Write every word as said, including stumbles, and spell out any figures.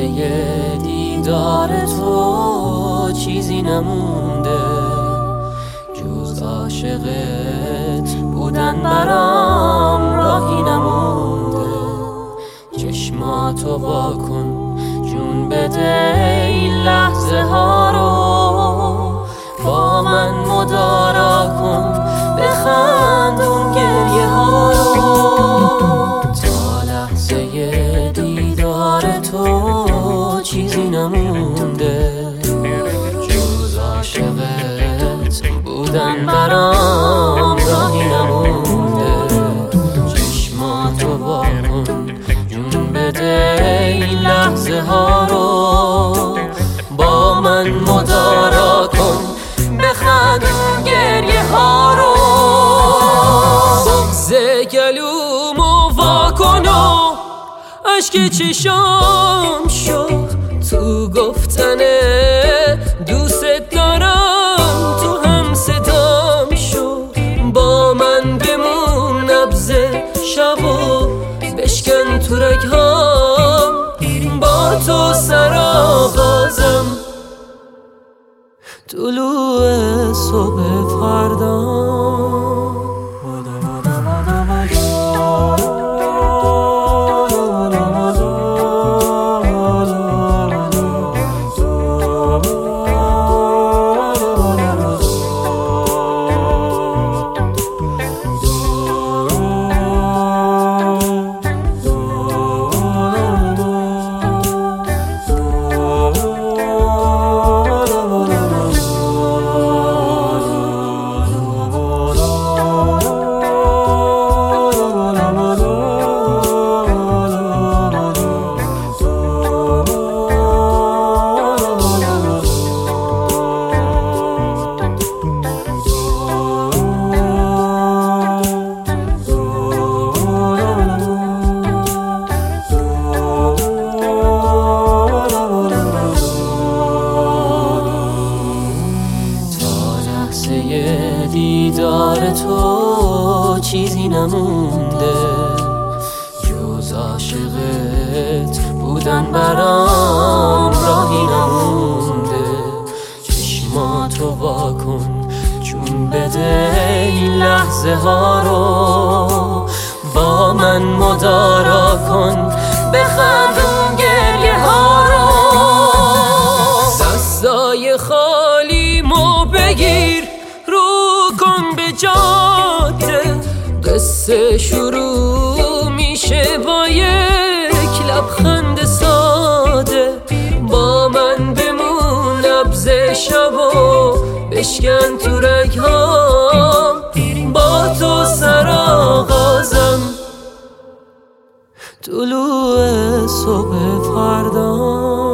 دیدار تو چیزی نمونده جز عاشقت بودن برام راهی نمونده. چشماتو واکن جون بده این لحظه ها رو، با من مدارا کن بخند اون گریه ها رو. تا لحظه دیدار تو چیزی نمونده جز عاشقت بودن برام راهی نمونده. چشماتو واکن جون بده این لحظه ها رو، با من مدارا کن بخند اون گریه ها رو. بغض گلومو واکن و عشق چشام شو تو گفتن دوست دارم، تو هم صدام شو با من بمون نبض شب و بشکن تو رگهام، با تو سرآغازم طلوع صبح فردا. دیدار تو چیزی نمونده جز عاشقت بودن برام راهی نمونده. چشماتو واکن جون بده این لحظه ها رو، با من مدارا کن بخند اون گریه ها رو. دستای خالیمو بگیر کن به جاده، قصه شروع میشه با یک لبخند ساده. با من بمون نبض شب و بشکن تو رگهام، با تو سرآغازم طلوع صبح فردا.